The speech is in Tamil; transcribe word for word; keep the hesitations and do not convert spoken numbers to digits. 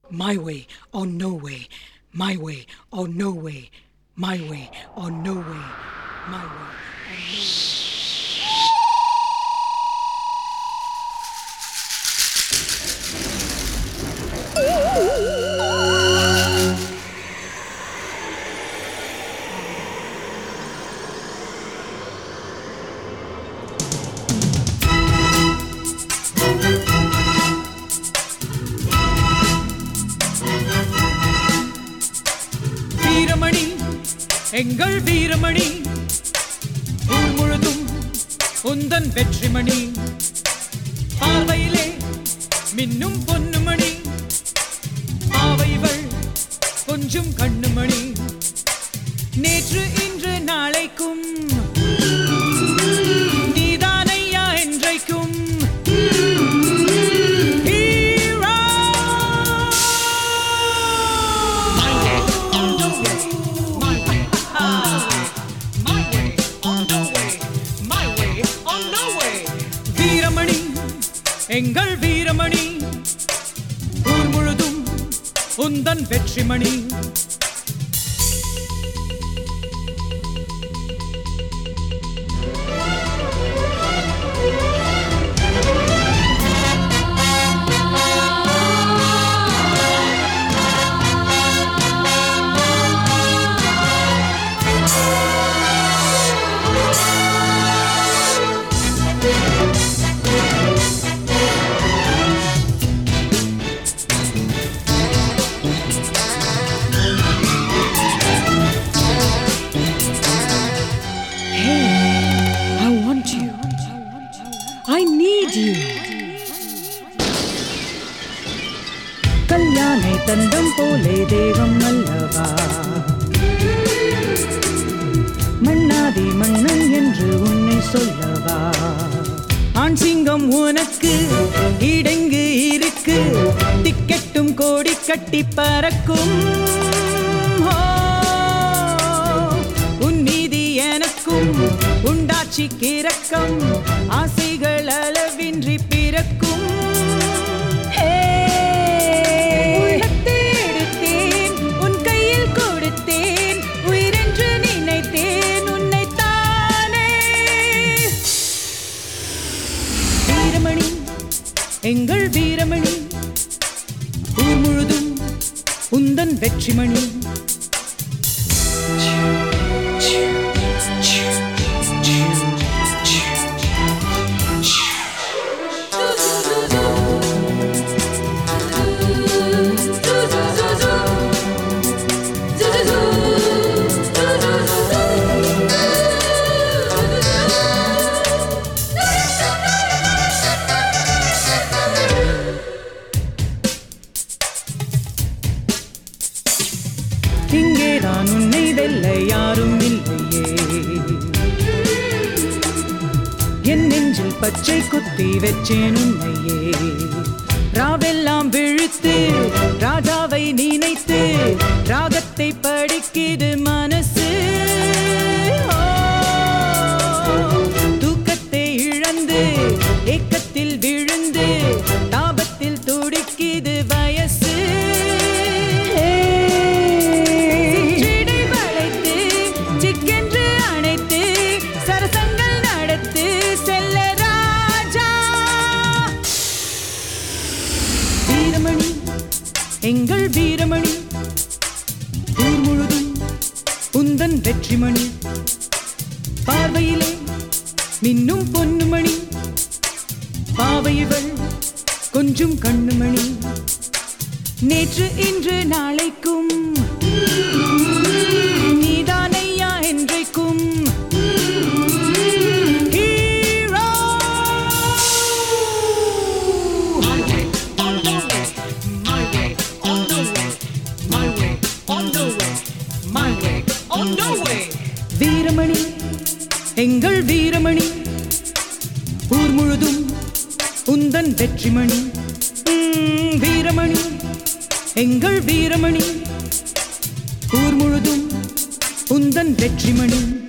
My way or no way. My way or no way. My way or no way. My way or no way. Veeramani எங்கள் வீரமணி ஊர் முழுதும் உந்தன் வெற்றிமணி பார்வையிலே மின்னும் பொன்னுமணி பாவைவள் கொஞ்சம் கண்ணுமணி நேற்று இன்று நாளைக்கும் நீதானையா என்றைக்கும் எங்கள் வீரமணி ஊர் முழுதும் உந்தன் வெற்றிமணி I need you. கல்யாணை தந்தம் போலே தேவம் அல்லவா மன்னாதி மன்னன் என்று உன்னை சொல்லவா ஆண் சிங்கம் உனக்கு இடங்கு இருக்கு திக்கெட்டும் கோடி கட்டி பறக்கும் உன் மீதி எனக்கும் உண்டாட்சி கிறக்கம் ஆசைகள் அளவின்றி பிறக்கும் எடுத்தேன் உன் கையில் கொடுத்தேன் உயிரென்று நினைத்தேன் உன்னை தானே வீரமணி எங்கள் வீரமணி ஊர் முழுதும் உந்தன் வெற்றிமணி இங்கேதான் உன்னை வெல்ல யாரும் இல்லையே என் நெஞ்சில் பச்சை குத்தி வச்சேன் உன்னையே ராவெல்லாம் விழுத்து ராஜாவை நினைத்து ராகத்தை படிக்குது மனசு தூக்கத்தை இழந்து ஏக்கத்தில் விழுந்து தாபத்தில் துடிக்குது வயசு எங்கள் வீரமணி ஊர் முழுதும் உந்தன் வெற்றிமணி பார்வையிலே மின்னும் பொன்னுமணி பாவைவள் கொஞ்சம் கண்ணுமணி நேற்று இன்று நாளைக்கும் நீதானையா என்றைக்கும் வீரமணி எங்கள் வீரமணி ஊர் முழுதும் உந்தன் வெற்றிமணி வீரமணி எங்கள் வீரமணி ஊர் முழுதும் உந்தன் வெற்றிமணி